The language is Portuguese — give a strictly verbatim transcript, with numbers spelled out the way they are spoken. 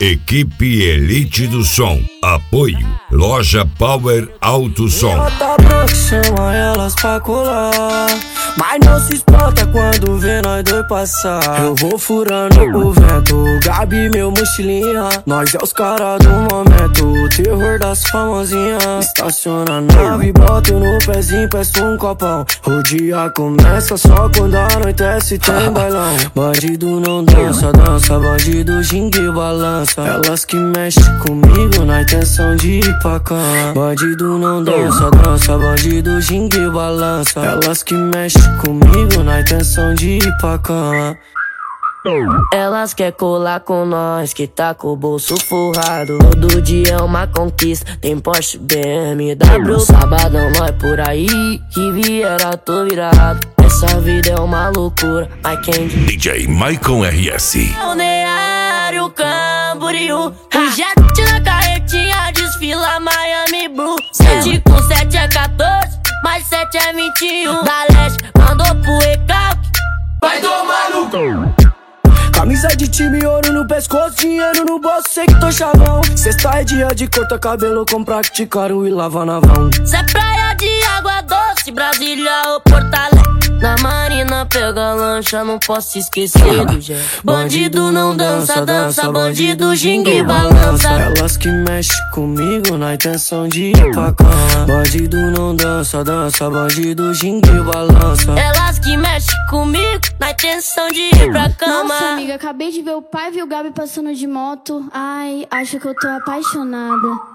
Equipe Elite do Som. Apoio Loja Power Alto Som. Bota branca, chama elas pra colar, mas não se espanta quando vê nós dois passar. Eu vou furando o vento, Gabi meu mochilinha. Nós é os caras do momento, o terror das famosinhas. Estaciona a nave, boto no pezinho, peço um copão. O dia começa só quando anoitece, tem bailão. Bandido não dança, dança, bandido gingue e balança. Elas que mexem comigo na intenção de ir pra cama. Bandido não dança, dança, bandido gingue e balança. Elas que mexem comigo na intenção de ir pra cama. Elas quer colar com nós, que tá com o bolso forrado. Todo dia é uma conquista, tem Porsche, B M W. Sabadão nós por aí, que viera tô virado. Essa vida é uma loucura, I can't. D J Maicon R S. Balneário Camboriú, o jet na carretinha desfila Miami Blue. Sete com sete é quatorze, mais sete é vinte e um. Da leste mandou pro recalque, vai tomar no cu. Camisa de time, ouro no pescoço, dinheiro no bolso, sei que tô chavão. Sexta é dia de cortar cabelo com praticaram e lava na vão. Cê é praia de água doce, Brasília ou Porto Alegre. Na marina pega lancha, não posso esquecer do Gé. Bandido não dança, dança, bandido gingue e balança. Elas que mexem comigo na intenção de ir pra cama. Bandido não dança, dança, bandido gingue e balança. Elas que mexem comigo na intenção de ir pra cama. Nossa, amiga, acabei de ver o pai e o Gabi passando de moto. Ai, acho que eu tô apaixonada.